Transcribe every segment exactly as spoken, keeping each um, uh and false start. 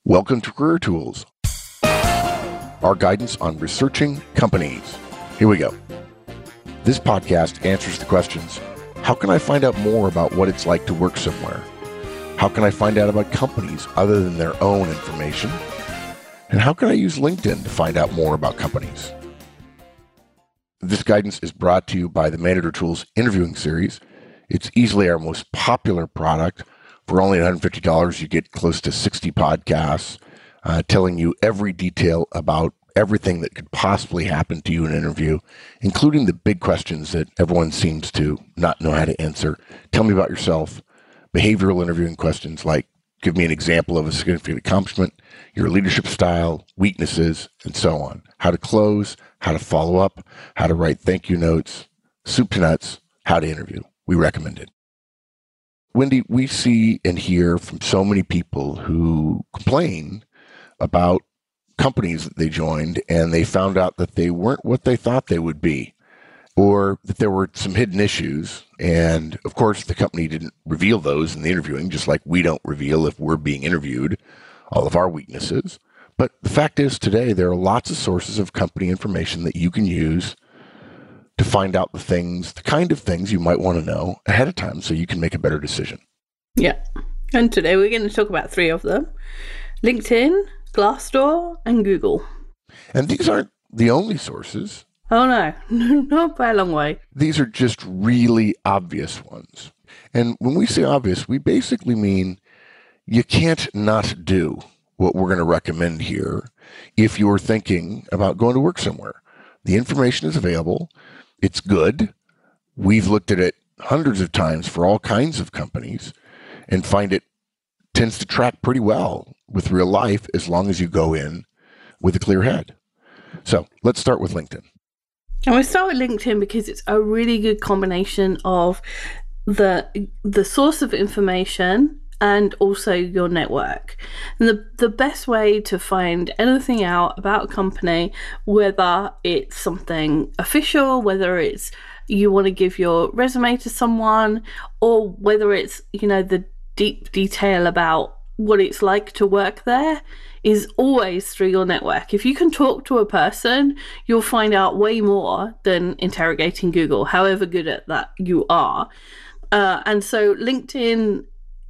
Welcome to Career Tools, our guidance on researching companies. Here we go. This podcast answers the questions: how can I find out more about what it's like to work somewhere? How can I find out about companies other than their own information? And how can I use LinkedIn to find out more about companies? This guidance is brought to you by the Manager Tools interviewing series. It's easily our most popular product. For only one hundred fifty dollars, you get close to sixty podcasts uh, telling you every detail about everything that could possibly happen to you in an interview, including the big questions that everyone seems to not know how to answer. Tell me about yourself. Behavioral interviewing questions like, give me an example of a significant accomplishment, your leadership style, weaknesses, and so on. How to close, how to follow up, how to write thank you notes, soup to nuts, how to interview. We recommend it. Wendy, we see and hear from so many people who complain about companies that they joined and they found out that they weren't what they thought they would be, or that there were some hidden issues. And of course, the company didn't reveal those in the interviewing, just like we don't reveal, if we're being interviewed, all of our weaknesses. But the fact is, today, there are lots of sources of company information that you can use to find out the things, the kind of things you might want to know ahead of time so you can make a better decision. Yeah. And today we're going to talk about three of them: LinkedIn, Glassdoor, and Google. And these aren't the only sources. Oh, no. Not by a long way. These are just really obvious ones. And when we say obvious, we basically mean you can't not do what we're going to recommend here if you're thinking about going to work somewhere. The information is available. It's good. We've looked at it hundreds of times for all kinds of companies and find it tends to track pretty well with real life as long as you go in with a clear head. So let's start with LinkedIn. And we start with LinkedIn because it's a really good combination of the the source of information and also your network. And the, the best way to find anything out about a company, whether it's something official, whether it's you want to give your resume to someone, or whether it's, you know, the deep detail about what it's like to work there, is always through your network. If you can talk to a person, you'll find out way more than interrogating Google, however good at that you are. Uh, and so LinkedIn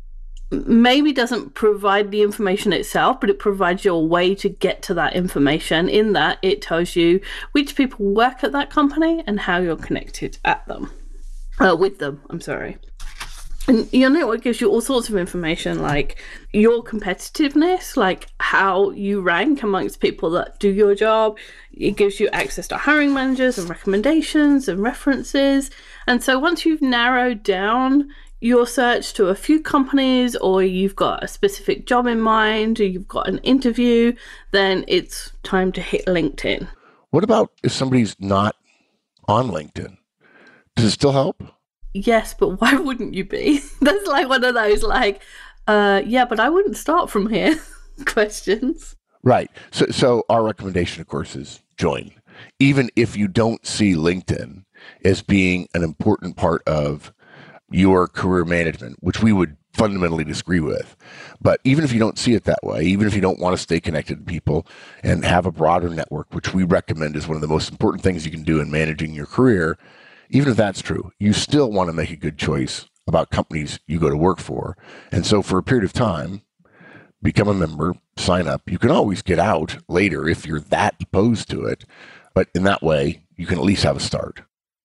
maybe doesn't provide the information itself, but it provides you a way to get to that information, in that it tells you which people work at that company and how you're connected at them, uh, with them, I'm sorry. And your network gives you all sorts of information, like your competitiveness, like how you rank amongst people that do your job. It gives you access to hiring managers and recommendations and references. And so once you've narrowed down your search to a few companies, or you've got a specific job in mind, or you've got an interview, then it's time to hit LinkedIn. What about if somebody's not on LinkedIn? Does it still help? Yes, but why wouldn't you be? That's like one of those like, uh, yeah, but I wouldn't start from here questions. Right. So, so our recommendation, of course, is join. Even if you don't see LinkedIn as being an important part of your career management, which we would fundamentally disagree with. But even if you don't see it that way, even if you don't want to stay connected to people and have a broader network, which we recommend is one of the most important things you can do in managing your career, even if that's true, you still want to make a good choice about companies you go to work for. And so for a period of time, become a member, sign up. You can always get out later if you're that opposed to it. But in that way, you can at least have a start.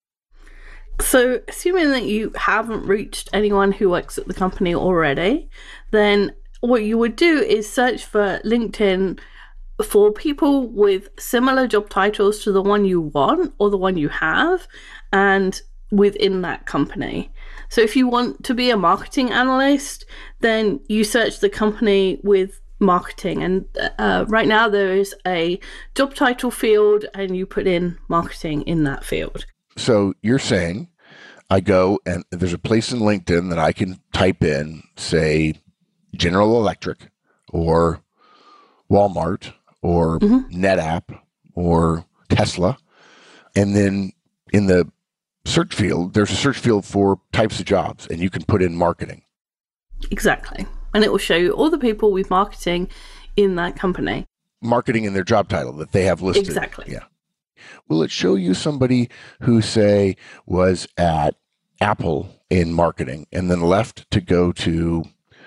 So assuming that you haven't reached anyone who works at the company already, then what you would do is search for LinkedIn for people with similar job titles to the one you want or the one you have, and within that company. So if you want to be a marketing analyst, then you search the company with marketing. And uh, right now there is a job title field, and you put in marketing in that field. So you're saying I go and there's a place in LinkedIn that I can type in, say, General Electric or Walmart or mm-hmm. NetApp or Tesla. And then in the search field, there's a search field for types of jobs, and you can put in marketing. Exactly. And it will show you all the people with marketing in that company. Marketing in their job title that they have listed. Exactly. Yeah. Will it show you somebody who, say, was at Apple in marketing and then left to go to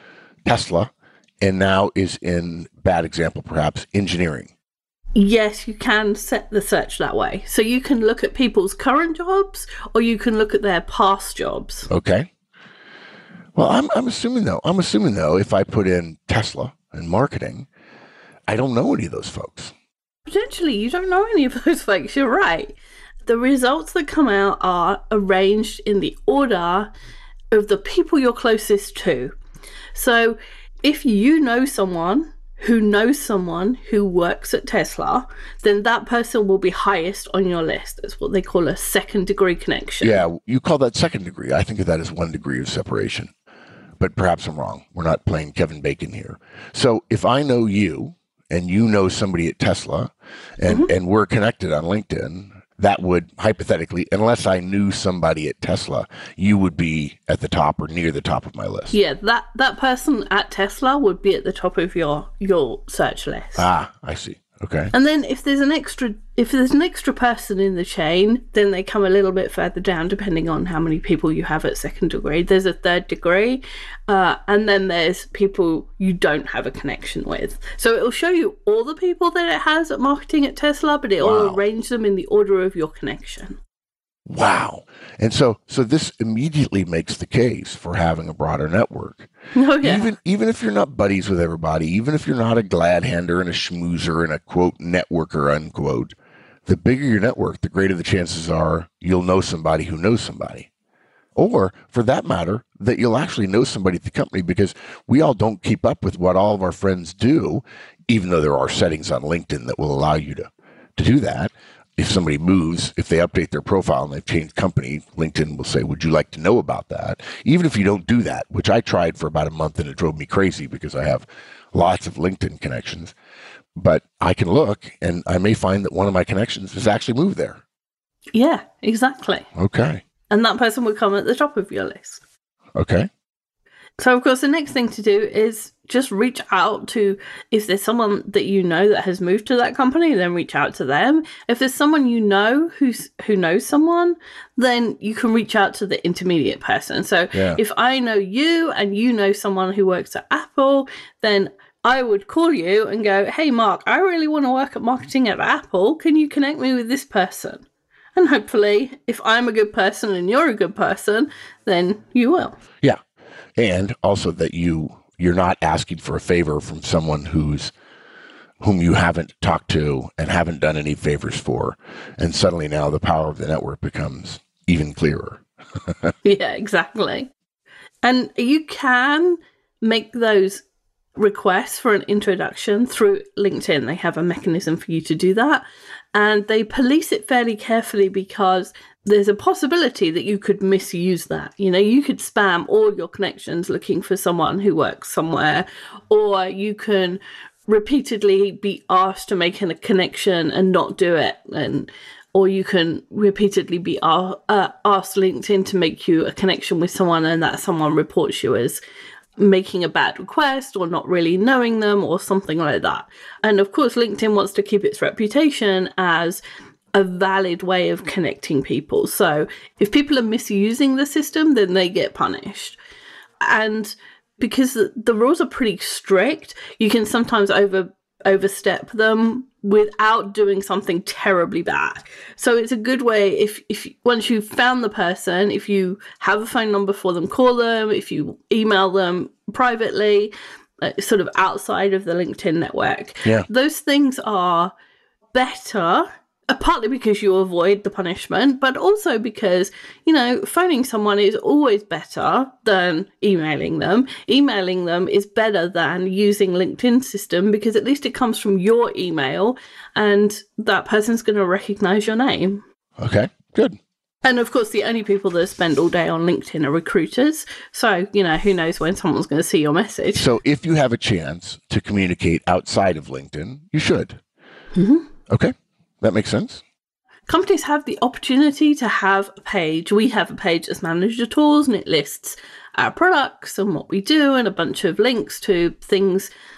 Tesla and now is in, bad example perhaps, engineering? Yes, you can set the search that way. So you can look at people's current jobs or you can look at their past jobs. Okay. Well, I'm I'm assuming though, I'm assuming though, if I put in Tesla and marketing, I don't know any of those folks. Potentially, you don't know any of those folks. You're right. The results that come out are arranged in the order of the people you're closest to. So if you know someone who knows someone who works at Tesla, then that person will be highest on your list. That's what they call a second degree connection. Yeah, you call that second degree. I think of that as one degree of separation. But perhaps I'm wrong. We're not playing Kevin Bacon here. So if I know you and you know somebody at Tesla and, mm-hmm. and we're connected on LinkedIn, that would hypothetically, unless I knew somebody at Tesla, you would be at the top or near the top of my list. Yeah, that, that person at Tesla would be at the top of your, your search list. Ah, I see. Okay. And then if there's an extra if there's an extra person in the chain, then they come a little bit further down depending on how many people you have at second degree. There's a third degree, uh, and then there's people you don't have a connection with. So it'll show you all the people that it has at marketing at Tesla, but it'll wow. arrange them in the order of your connection. Wow. And so so this immediately makes the case for having a broader network. Oh, yeah. Even even if you're not buddies with everybody, even if you're not a glad-hander and a schmoozer and a, quote, networker, unquote, the bigger your network, the greater the chances are you'll know somebody who knows somebody. Or, for that matter, that you'll actually know somebody at the company, because we all don't keep up with what all of our friends do, even though there are settings on LinkedIn that will allow you to, to do that. If somebody moves, if they update their profile and they've changed company, LinkedIn will say, would you like to know about that? Even if you don't do that, which I tried for about a month and it drove me crazy because I have lots of LinkedIn connections. But I can look and I may find that one of my connections has actually moved there. Yeah, exactly. Okay. And that person would come at the top of your list. Okay. So, of course, the next thing to do is just reach out to, if there's someone that you know that has moved to that company, then reach out to them. If there's someone you know who's who knows someone, then you can reach out to the intermediate person. So yeah. if I know you and you know someone who works at Apple, then I would call you and go, hey, Mark, I really want to work at marketing at Apple. Can you connect me with this person? And hopefully, if I'm a good person and you're a good person, then you will. Yeah. And also that you, you're not asking for a favor from someone who's whom you haven't talked to and haven't done any favors for. And suddenly now the power of the network becomes even clearer. Yeah, exactly. And you can make those requests for an introduction through LinkedIn. They have a mechanism for you to do that. And they police it fairly carefully because there's a possibility that you could misuse that. You know, you could spam all your connections looking for someone who works somewhere, or you can repeatedly be asked to make a connection and not do it. And or you can repeatedly be uh, uh, asked LinkedIn to make you a connection with someone, and that someone reports you as making a bad request or not really knowing them or something like that. And of course, LinkedIn wants to keep its reputation as a valid way of connecting people. So if people are misusing the system, then they get punished. And because the, the rules are pretty strict, you can sometimes over overstep them without doing something terribly bad. So it's a good way, if if once you've found the person, if you have a phone number for them, call them. If you email them privately, uh, sort of outside of the LinkedIn network. Yeah. Those things are better, uh, partly because you avoid the punishment, but also because, you know, phoning someone is always better than emailing them. Emailing them is better than using LinkedIn system because at least it comes from your email and that person's going to recognize your name. Okay, good. And of course, the only people that spend all day on LinkedIn are recruiters. So, you know, who knows when someone's going to see your message. So if you have a chance to communicate outside of LinkedIn, you should. Mm-hmm. Okay. That makes sense. Companies have the opportunity to have a page. We have a page as Manager Tools, and it lists our products and what we do and a bunch of links to things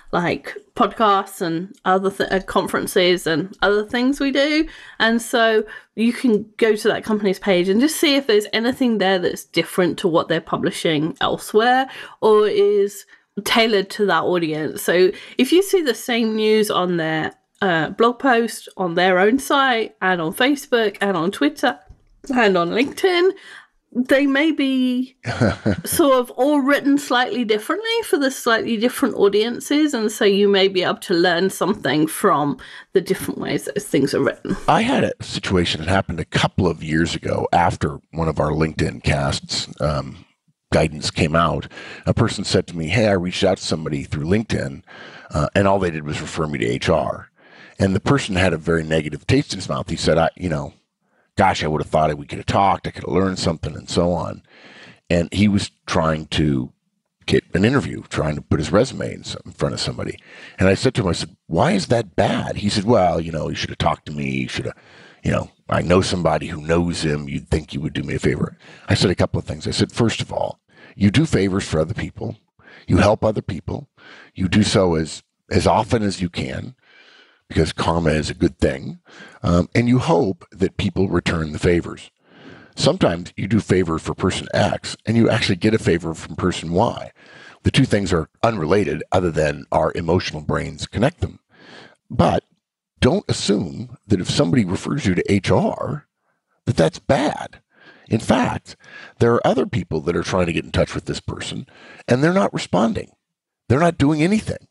like podcasts and other th- uh, conferences and other things we do. And so you can go to that company's page and just see if there's anything there that's different to what they're publishing elsewhere or is tailored to that audience. So if you see the same news on their uh, blog post, on their own site, and on Facebook, and on Twitter, and on LinkedIn, they may be sort of all written slightly differently for the slightly different audiences. And so you may be able to learn something from the different ways that things are written. I had a situation that happened a couple of years ago after one of our LinkedIn casts um, guidance came out. A person said to me, hey, I reached out to somebody through LinkedIn uh, and all they did was refer me to H R. And the person had a very negative taste in his mouth. He said, I, you know, gosh, I would have thought we could have talked, I could have learned something, and so on. And he was trying to get an interview, trying to put his resume in, some, in front of somebody. And I said to him, I said, why is that bad? He said, well, you know, you should have talked to me. You should have, you know, I know somebody who knows him. You'd think you would do me a favor. I said a couple of things. I said, first of all, you do favors for other people. You help other people. You do so as, as often as you can, because karma is a good thing, um, and you hope that people return the favors. Sometimes you do favors for person X, and you actually get a favor from person Y. The two things are unrelated other than our emotional brains connect them. But don't assume that if somebody refers you to H R, that that's bad. In fact, there are other people that are trying to get in touch with this person, and they're not responding. They're not doing anything.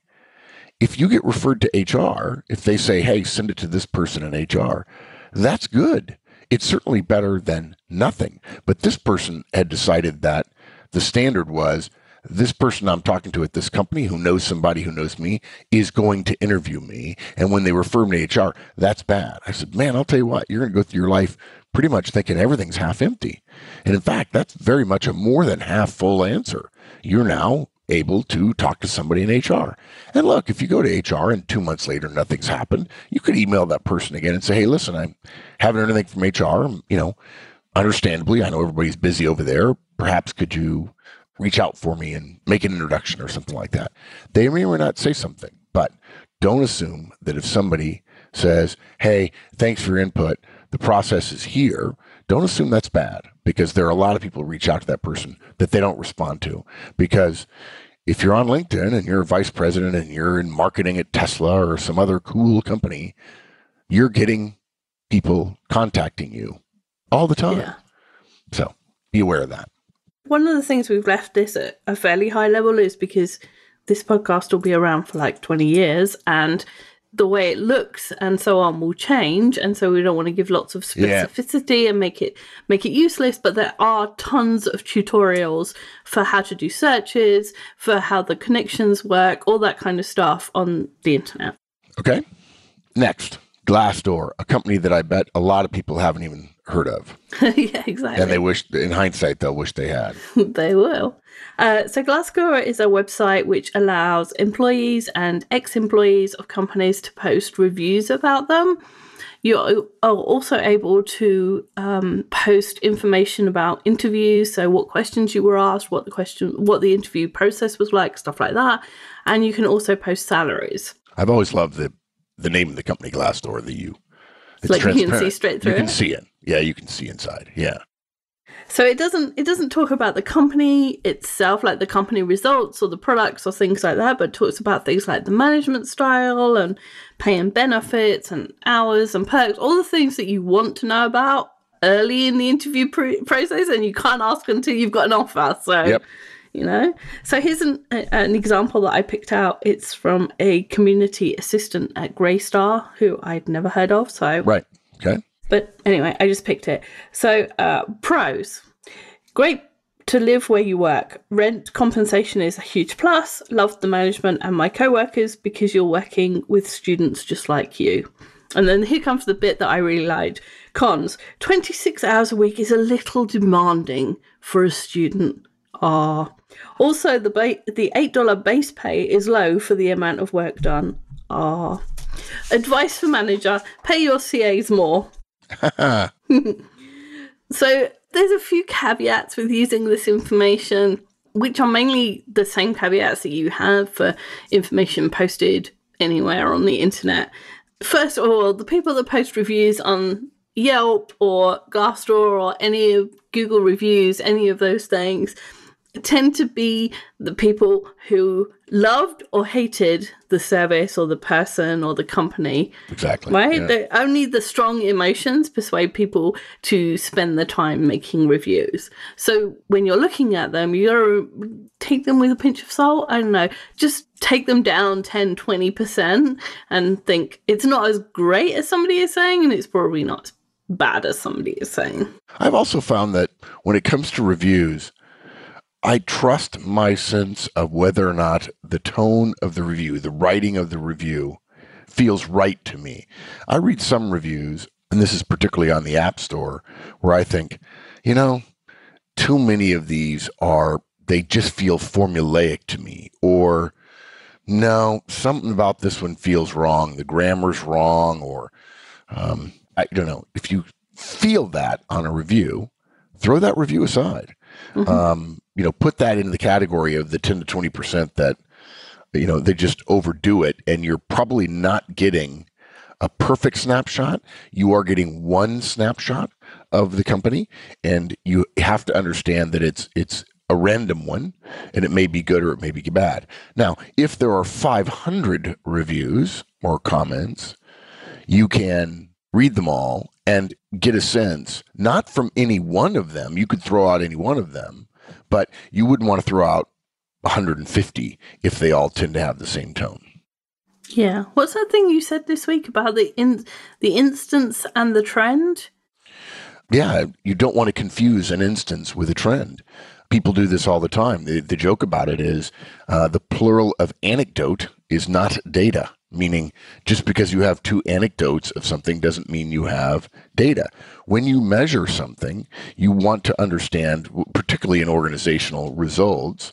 If you get referred to H R, if they say, hey, send it to this person in H R, that's good. It's certainly better than nothing. But this person had decided that the standard was this person I'm talking to at this company who knows somebody who knows me is going to interview me. And when they refer me to H R, that's bad. I said, man, I'll tell you what, you're going to go through your life pretty much thinking everything's half empty. And in fact, that's very much a more than half full answer. You're now able to talk to somebody in H R. And look, if you go to H R and two months later nothing's happened, you could email that person again and say, hey, listen, I haven't heard anything from H R. You know, understandably, I know everybody's busy over there. Perhaps could you reach out for me and make an introduction or something like that? They may or may not say something, but don't assume that if somebody says, hey, thanks for your input, the process is here, don't assume that's bad, because there are a lot of people who reach out to that person that they don't respond to. Because if you're on LinkedIn and you're a vice president and you're in marketing at Tesla or some other cool company, you're getting people contacting you all the time. Yeah. So be aware of that. One of the things we've left this at a fairly high level is because this podcast will be around for like twenty years and the way it looks and so on will change, and so we don't want to give lots of specificity yeah. and make it make it useless, but there are tons of tutorials for how to do searches, for how the connections work, all that kind of stuff on the internet. Okay. Next, Glassdoor, a company that I bet a lot of people haven't even heard of. Yeah, exactly. And they wish, in hindsight, they'll wish they had. They will. Uh, so Glassdoor is a website which allows employees and ex-employees of companies to post reviews about them. You are also able to um, post information about interviews, so what questions you were asked, what the question, what the interview process was like, stuff like that. And you can also post salaries. I've always loved the the name of the company, Glassdoor, the U. It's like you can see straight through You can it. see it. Yeah, you can see inside. Yeah. So it doesn't it doesn't talk about the company itself, like the company results or the products or things like that, but talks about things like the management style and pay and benefits and hours and perks, all the things that you want to know about early in the interview pr- process, and you can't ask until you've got an offer. So, yep. you know. So here's an an example that I picked out. It's from a community assistant at Greystar, who I'd never heard of. So right. Okay. But anyway, I just picked it. So uh, pros, great to live where you work. Rent compensation is a huge plus. Love the management and my co-workers because you're working with students just like you. And then here comes the bit that I really liked. Cons, twenty-six hours a week is a little demanding for a student. Ah. Also, the ba- the eight dollars base pay is low for the amount of work done. Ah. Advice for manager, pay your C As more. So there's a few caveats with using this information. which are mainly the same caveats that you have for information posted anywhere on the internet. First of all, the people that post reviews on Yelp or Glassdoor or any of Google reviews, any of those things, tend to be the people who loved or hated the service or the person or the company. Exactly. Right? Yeah. They, only the strong emotions persuade people to spend the time making reviews. So when you're looking at them, you gotta take them with a pinch of salt. I don't know. Just take them down ten, twenty percent and think it's not as great as somebody is saying, and it's probably not as bad as somebody is saying. I've also found that when it comes to reviews, I trust my sense of whether or not the tone of the review, the writing of the review, feels right to me. I read some reviews, and this is particularly on the App Store, where I think, you know, too many of these are, they just feel formulaic to me. Or, no, something about this one feels wrong. The grammar's wrong, or um, I don't know. If you feel that on a review, throw that review aside. Mm-hmm. Um, you know, put that into the category of the ten to twenty percent that, you know, they just overdo it, and you're probably not getting a perfect snapshot. You are getting one snapshot of the company, and you have to understand that it's it's a random one, and it may be good or it may be bad. Now, if there are five hundred reviews or comments, you can read them all and get a sense, not from any one of them. You could throw out any one of them, but you wouldn't want to throw out one hundred fifty if they all tend to have the same tone. Yeah. What's that thing you said this week about the in, the instance and the trend? Yeah, you don't want to confuse an instance with a trend. People do this all the time. The, the joke about it is uh, the plural of anecdote is not data, meaning just because you have two anecdotes of something doesn't mean you have data. When you measure something, you want to understand, particularly in organizational results,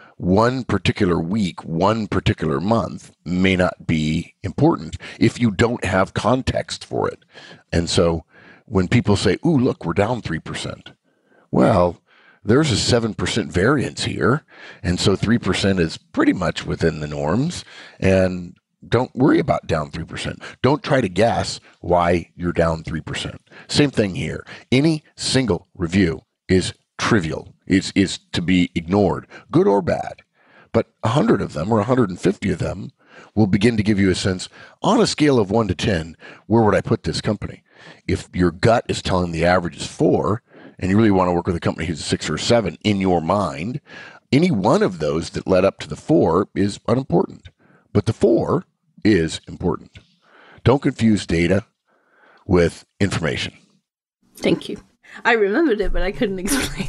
one particular week, one particular month may not be important if you don't have context for it. And so when people say, ooh, look, we're down three percent. Well, there's a seven percent variance here. And so three percent is pretty much within the norms. And don't worry about down three percent. Don't try to guess why you're down three percent. Same thing here. Any single review is trivial, is, is to be ignored, good or bad. But one hundred of them or one hundred fifty of them will begin to give you a sense, on a scale of one to ten, where would I put this company? If your gut is telling the average is four, and you really want to work with a company who's a six or a seven in your mind, any one of those that led up to the four is unimportant. But the four is important. Don't confuse data with information. Thank you. I remembered it, but I couldn't explain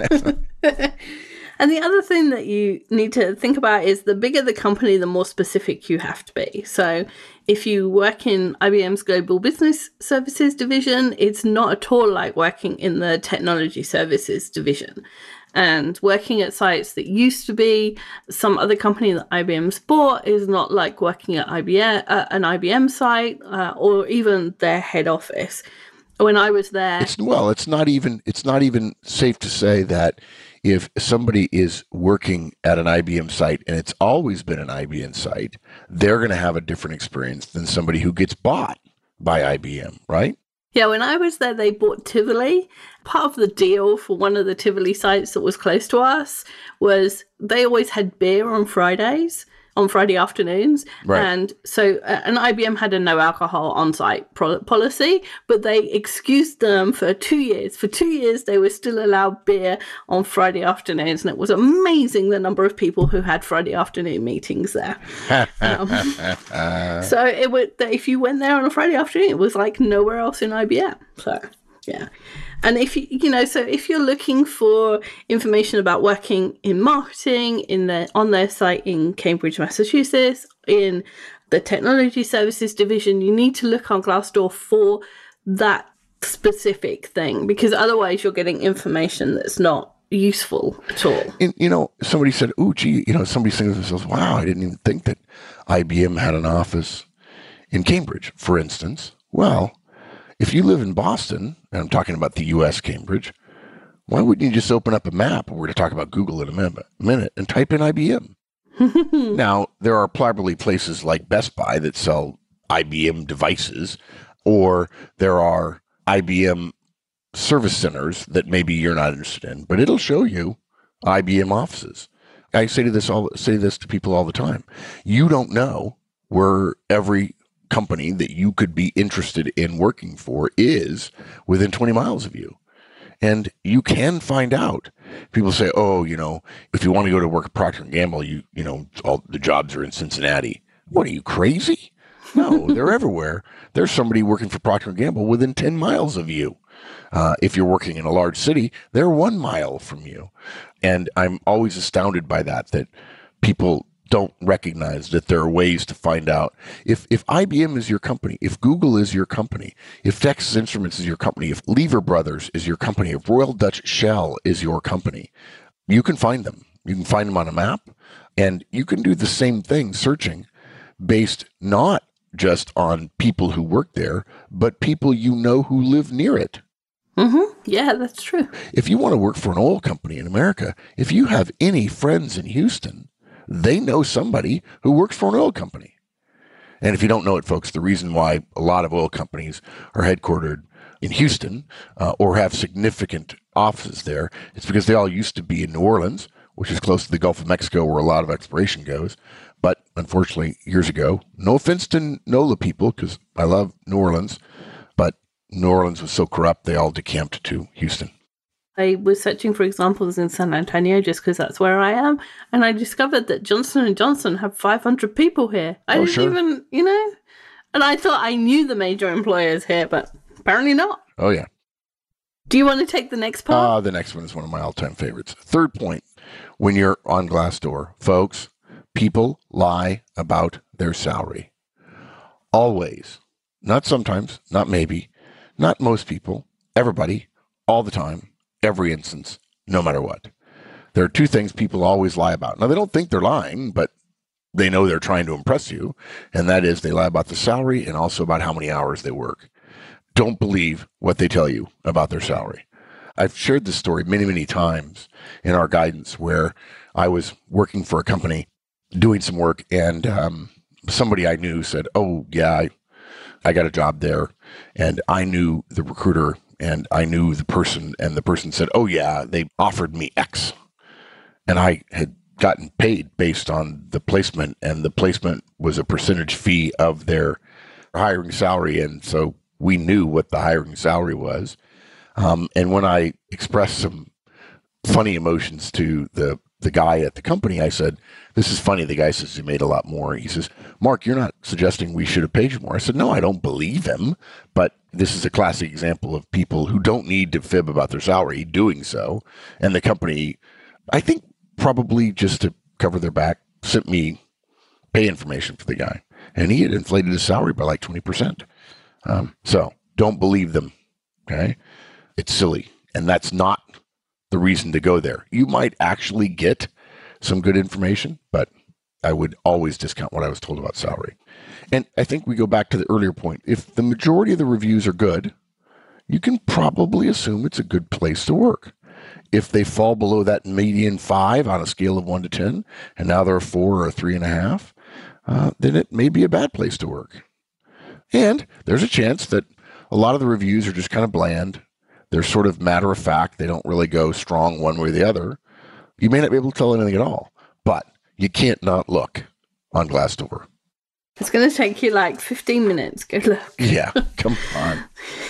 it. And the other thing that you need to think about is the bigger the company, the more specific you have to be. So if you work in I B M's Global Business Services division, it's not at all like working in the Technology Services division. And working at sites that used to be some other company that I B M's bought is not like working at I B M, uh, an I B M site uh, or even their head office. When I was there, it's, well, it's not even it's not even safe to say that if somebody is working at an I B M site and it's always been an I B M site, they're going to have a different experience than somebody who gets bought by I B M, right? Yeah, when I was there, they bought Tivoli. Part of the deal for one of the Tivoli sites that was close to us was they always had beer on Fridays, on Friday afternoons. Right. And so uh, an I B M had a no alcohol on-site pro- policy, but they excused them for two years. For two years, they were still allowed beer on Friday afternoons. And it was amazing the number of people who had Friday afternoon meetings there. um, so it would, if you went there on a Friday afternoon, it was like nowhere else in I B M. So, yeah. And if you, you know, so if you're looking for information about working in marketing in the on their site in Cambridge, Massachusetts, in the Technology Services division, you need to look on Glassdoor for that specific thing, because otherwise you're getting information that's not useful at all. And, you know, somebody said, "Oh, gee," you know, somebody's thinking to themselves, "Wow, I didn't even think that I B M had an office in Cambridge," for instance. Well, if you live in Boston, and I'm talking about the U S Cambridge, Why wouldn't you just open up a map? We're going to talk about Google in a minute, minute and type in I B M. Now, there are probably places like Best Buy that sell I B M devices, or there are I B M service centers that maybe you're not interested in, but it'll show you I B M offices. I say to this all say this to people all the time. You don't know where every company that you could be interested in working for is within twenty miles of you. And you can find out. People say, oh, you know, if you want to go to work at Procter and Gamble, you, you know, all the jobs are in Cincinnati. What, are you crazy? No, they're everywhere. There's somebody working for Procter and Gamble within ten miles of you. Uh, if you're working in a large city, they're one mile from you. And I'm always astounded by that, that people don't recognize that there are ways to find out. If if I B M is your company, if Google is your company, if Texas Instruments is your company, if Lever Brothers is your company, if Royal Dutch Shell is your company, you can find them. You can find them on a map, and you can do the same thing searching based not just on people who work there, but people you know who live near it. Mm-hmm. Yeah, that's true. If you want to work for an oil company in America, if you have any friends in Houston, they know somebody who works for an oil company. And if you don't know it, folks, the reason why a lot of oil companies are headquartered in Houston uh, or have significant offices there, it's because they all used to be in New Orleans, which is close to the Gulf of Mexico where a lot of exploration goes. But unfortunately, years ago, no offense to NOLA people, because I love New Orleans, but New Orleans was so corrupt, they all decamped to Houston. I was searching for examples in San Antonio just because that's where I am, and I discovered that Johnson and Johnson have five hundred people here. I oh, didn't sure. even, you know, and I thought I knew the major employers here, but apparently not. Oh, yeah. Do you want to take the next part? Uh, the next one is one of my all-time favorites. Third point, when you're on Glassdoor, folks, people lie about their salary. Always. Not sometimes, not maybe, not most people, everybody, all the time. Every instance, no matter what. There are two things people always lie about. Now, they don't think they're lying, but they know they're trying to impress you, and that is they lie about the salary and also about how many hours they work. Don't believe what they tell you about their salary. I've shared this story many, many times in our guidance where I was working for a company doing some work, and um, somebody I knew said, oh, yeah, I, I got a job there, and I knew the recruiter and I knew the person, and the person said, oh, yeah, they offered me X. And I had gotten paid based on the placement, and the placement was a percentage fee of their hiring salary. And so we knew what the hiring salary was. Um, and when I expressed some funny emotions to the, the guy at the company, I said, this is funny. The guy says he made a lot more. He says, Mark, you're not suggesting we should have paid you more. I said, no, I don't believe him. But this is a classic example of people who don't need to fib about their salary doing so. And the company, I think probably just to cover their back, sent me pay information for the guy. And he had inflated his salary by like twenty percent. Um, so don't believe them. Okay. It's silly. And that's not the reason to go there. You might actually get some good information, but I would always discount what I was told about salary. And I think we go back to the earlier point. If the majority of the reviews are good, you can probably assume it's a good place to work. If they fall below that median five on a scale of one to ten, and now they're a four or a three and a half, uh, then it may be a bad place to work. And there's a chance that a lot of the reviews are just kind of bland. They're sort of matter of fact. They don't really go strong one way or the other. You may not be able to tell anything at all, but you can't not look on Glassdoor. It's going to take you like fifteen minutes. Go look. Yeah, come on.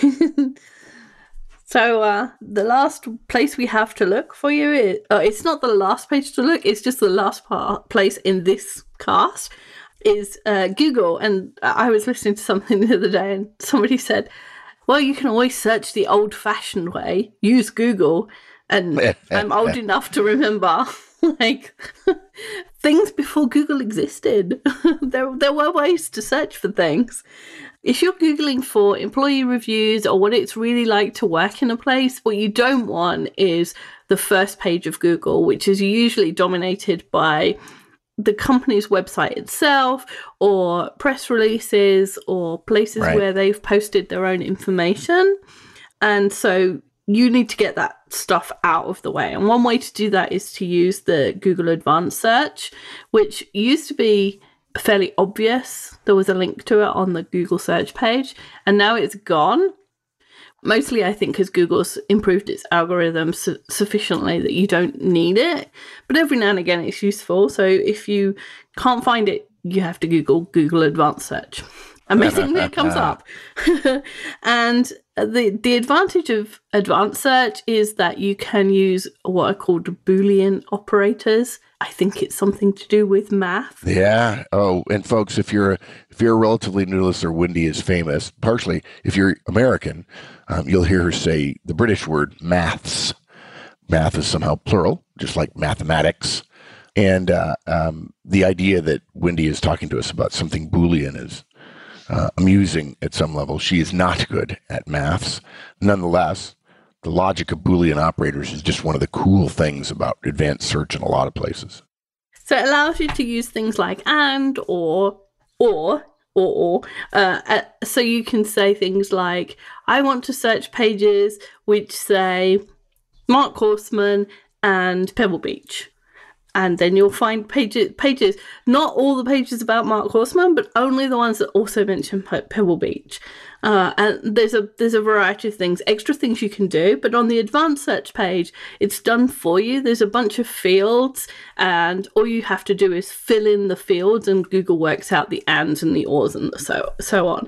So uh, the last place we have to look for you, is, uh, it's not the last place to look, it's just the last part, place in this cast, is uh, Google. And I was listening to something the other day and somebody said, well, you can always search the old-fashioned way, use Google. And I'm old enough to remember, like, things before Google existed. there, there were ways to search for things. If you're Googling for employee reviews or what it's really like to work in a place, what you don't want is the first page of Google, which is usually dominated by the company's website itself or press releases or places right. where they've posted their own information. And so you need to get that stuff out of the way. And one way to do that is to use the Google Advanced Search, which used to be fairly obvious. There was a link to it on the Google search page, and now it's gone. Mostly, I think, because Google's improved its algorithm su- sufficiently that you don't need it. But every now and again, it's useful. So if you can't find it, you have to Google Google Advanced Search. Amazingly, it comes up. And the the advantage of advanced search is that you can use what are called Boolean operators. I think it's something to do with math. Yeah. Oh, and folks, if you're if you're relatively new listener, Wendy is famous. Partially, if you're American, um, you'll hear her say the British word maths. Math is somehow plural, just like mathematics. And uh, um, the idea that Wendy is talking to us about something Boolean is Uh, amusing at some level. She is not good at maths. Nonetheless, the logic of Boolean operators is just one of the cool things about advanced search in a lot of places. So it allows you to use things like and, or, or, or, or. Uh, uh, so you can say things like, I want to search pages which say Mark Horstman and Pebble Beach. And then you'll find pages, pages, not all the pages about Mark Horstman, but only the ones that also mention Pebble Beach. Uh, and there's a there's a variety of things, extra things you can do. But on the advanced search page, it's done for you. There's a bunch of fields, and all you have to do is fill in the fields, and Google works out the ands and the ors and the so so on.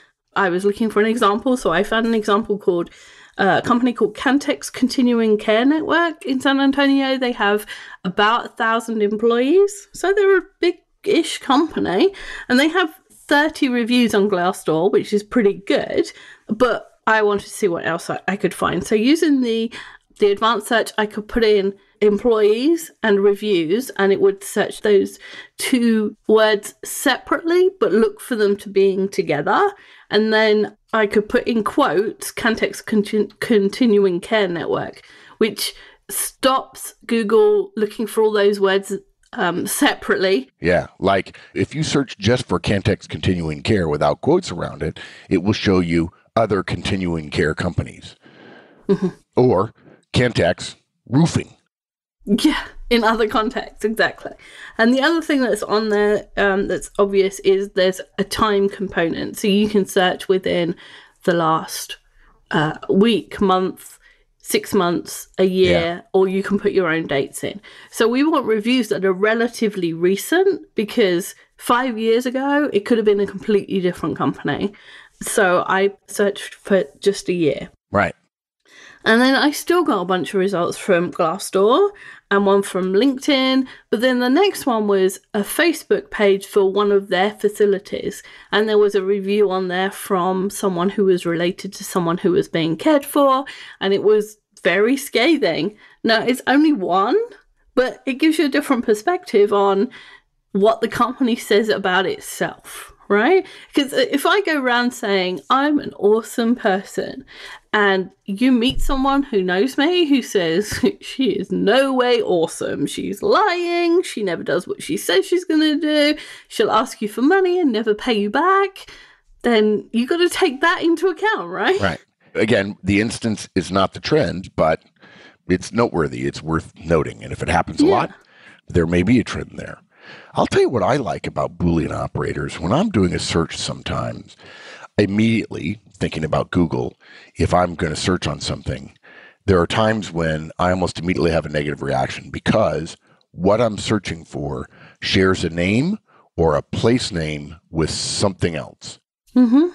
I was looking for an example, so I found an example called a company called Cantex Continuing Care Network in San Antonio. They have about a thousand employees, so they're a big-ish company, and they have thirty reviews on Glassdoor, which is pretty good. But I wanted to see what else I, I could find. So using the the advanced search, I could put in employees and reviews, and it would search those two words separately, but look for them to being together. And then I could put in quotes, Cantex Continu- Continuing Care Network, which stops Google looking for all those words um, separately. Yeah, like if you search just for Cantex Continuing Care without quotes around it, it will show you other continuing care companies. Mm-hmm. Or Cantex Roofing. Yeah, in other contexts, exactly. And the other thing that's on there um, that's obvious is there's a time component. So you can search within the last uh, week, month, six months, a year, yeah. Or you can put your own dates in. So we want reviews that are relatively recent, because five years ago, it could have been a completely different company. So I searched for just a year. Right. And then I still got a bunch of results from Glassdoor and one from LinkedIn. But then the next one was a Facebook page for one of their facilities. And there was a review on there from someone who was related to someone who was being cared for. And it was very scathing. Now, it's only one, but it gives you a different perspective on what the company says about itself. Right? Because if I go around saying I'm an awesome person, and you meet someone who knows me who says she is no way awesome, she's lying, she never does what she says she's going to do, she'll ask you for money and never pay you back, then you got to take that into account, right? Right. Again, the instance is not the trend, but it's noteworthy. It's worth noting. And if it happens a yeah. lot, there may be a trend there. I'll tell you what I like about Boolean operators. When I'm doing a search sometimes, immediately thinking about Google, if I'm going to search on something, there are times when I almost immediately have a negative reaction because what I'm searching for shares a name or a place name with something else. Mm-hmm.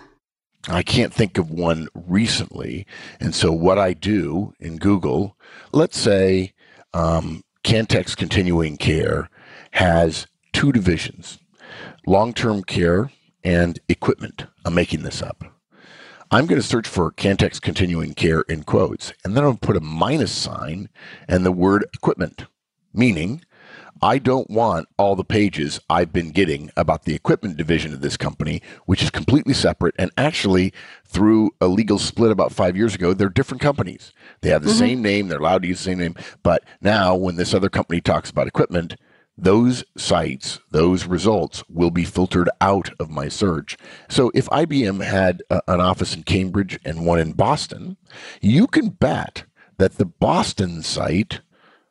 I can't think of one recently. And so what I do in Google, let's say um, Cantex Continuing Care has two divisions, long-term care and equipment. I'm making this up. I'm going to search for Cantex Continuing Care in quotes, and then I'll put a minus sign and the word equipment, meaning I don't want all the pages I've been getting about the equipment division of this company, which is completely separate. And actually, through a legal split about five years ago, they're different companies. They have the mm-hmm. same name. They're allowed to use the same name. But now when this other company talks about equipment, those sites, those results will be filtered out of my search. So if I B M had a, an office in Cambridge and one in Boston, you can bet that the Boston site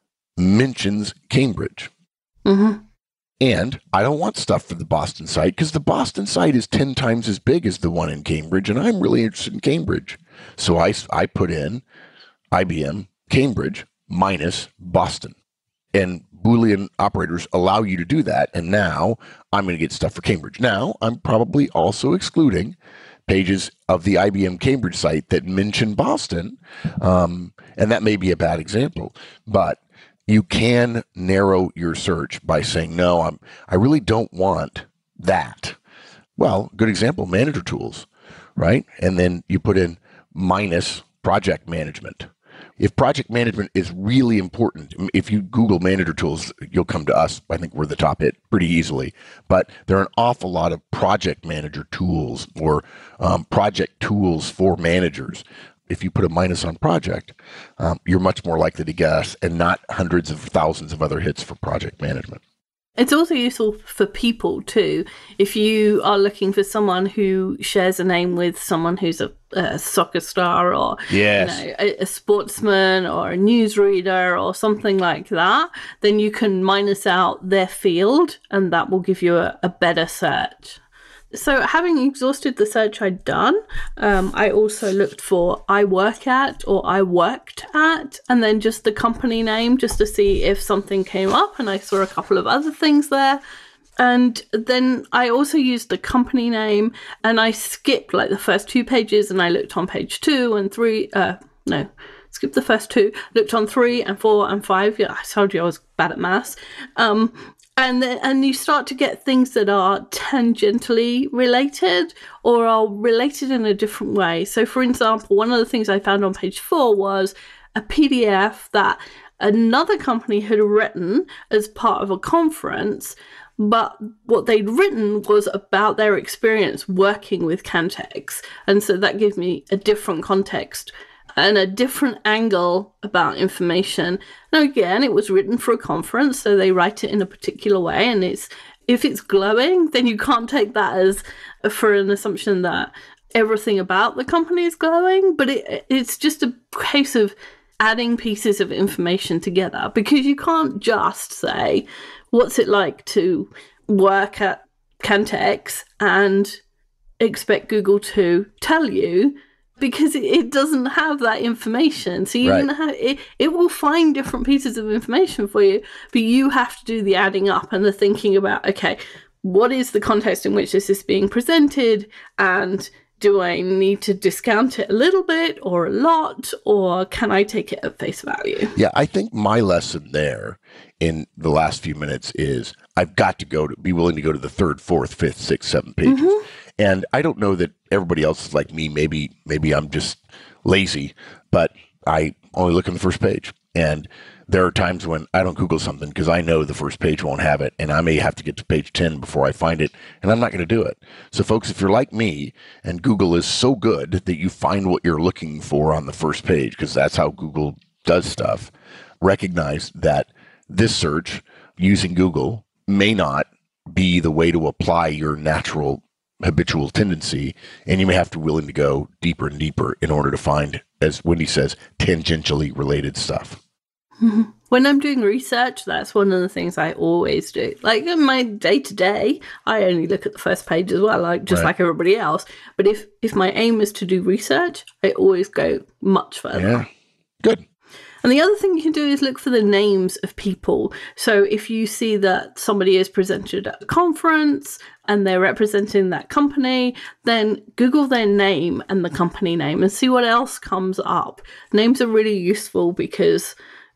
mentions Cambridge. Mm-hmm. And I don't want stuff for the Boston site because the Boston site is ten times as big as the one in Cambridge, and I'm really interested in Cambridge. So I, I put in I B M Cambridge minus Boston. And Boolean operators allow you to do that. And now I'm going to get stuff for Cambridge. Now I'm probably also excluding pages of the I B M Cambridge site that mention Boston. Um, and that may be a bad example, but you can narrow your search by saying, no, I'm, I really don't want that. Well, good example, manager tools, right? And then you put in minus project management. If project management is really important, if you Google manager tools, you'll come to us. I think we're the top hit pretty easily. But there are an awful lot of project manager tools or um, project tools for managers. If you put a minus on project, um, you're much more likely to guess and not hundreds of thousands of other hits for project management. It's also useful for people too. If you are looking for someone who shares a name with someone who's a, a soccer star or yes. you know, a, a sportsman or a newsreader or something like that, then you can minus out their field and that will give you a, a better search. So having exhausted the search I'd done, um, I also looked for I work at or I worked at, and then just the company name just to see if something came up, and I saw a couple of other things there. And then I also used the company name, and I skipped like the first two pages, and I looked on page two and three, uh, no, skipped the first two, looked on three and four and five. Yeah, I told you I was bad at maths. Um, And then, and you start to get things that are tangentially related or are related in a different way. So, for example, one of the things I found on page four was a P D F that another company had written as part of a conference, but what they'd written was about their experience working with Cantex. And so that gave me a different context and a different angle about information. And again, it was written for a conference, so they write it in a particular way. And it's if it's glowing, then you can't take that as for an assumption that everything about the company is glowing. But it, it's just a case of adding pieces of information together, because you can't just say, what's it like to work at Cantex and expect Google to tell you, because it doesn't have that information. So you right. have, it, it will find different pieces of information for you, but you have to do the adding up and the thinking about, okay, what is the context in which this is being presented? And do I need to discount it a little bit or a lot, or can I take it at face value? Yeah, I think my lesson there in the last few minutes is I've got to go to be willing to go to the third, fourth, fifth, sixth, seventh pages. Mm-hmm. And I don't know that everybody else is like me. Maybe maybe I'm just lazy, but I only look on the first page. And there are times when I don't Google something because I know the first page won't have it, and I may have to get to page ten before I find it, and I'm not going to do it. So, folks, if you're like me and Google is so good that you find what you're looking for on the first page, because that's how Google does stuff, recognize that this search using Google may not be the way to apply your natural habitual tendency, and you may have to be willing to go deeper and deeper in order to find, as Wendy says, tangentially related stuff. Mm-hmm. When I'm doing research, that's one of the things I always do. Like in my day to day, I only look at the first page as well, like just right. like everybody else. But if if my aim is to do research, I always go much further. Yeah, good. And the other thing you can do is look for the names of people. So if you see that somebody is presented at a conference and they're representing that company, then Google their name and the company name and see what else comes up. Names are really useful because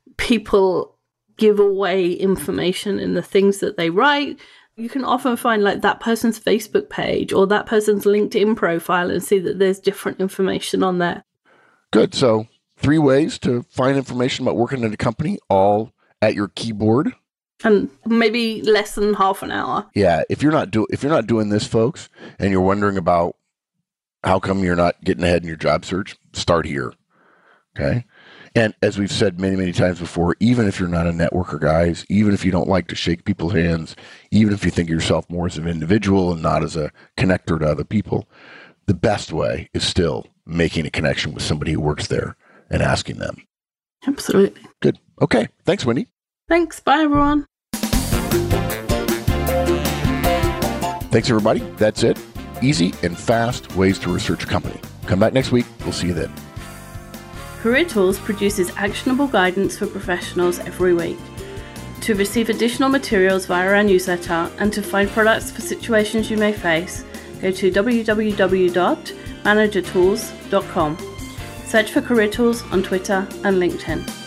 people give away information in the things that they write. You can often find like that person's Facebook page or that person's LinkedIn profile and see that there's different information on there. Good. So three ways to find information about working at a company, all at your keyboard. And maybe less than half an hour. Yeah. If you're not do if you're not doing this, folks, and you're wondering about how come you're not getting ahead in your job search, start here. Okay. And as we've said many, many times before, even if you're not a networker, guys, even if you don't like to shake people's hands, even if you think of yourself more as an individual and not as a connector to other people, the best way is still making a connection with somebody who works there and asking them. Absolutely. Good. Okay. Thanks, Wendy. Thanks. Bye, everyone. Thanks, everybody. That's it. Easy and fast ways to research a company. Come back next week. We'll see you then. Career Tools produces actionable guidance for professionals every week. To receive additional materials via our newsletter and to find products for situations you may face, go to w w w dot manager tools dot com. Search for Career Tools on Twitter and LinkedIn.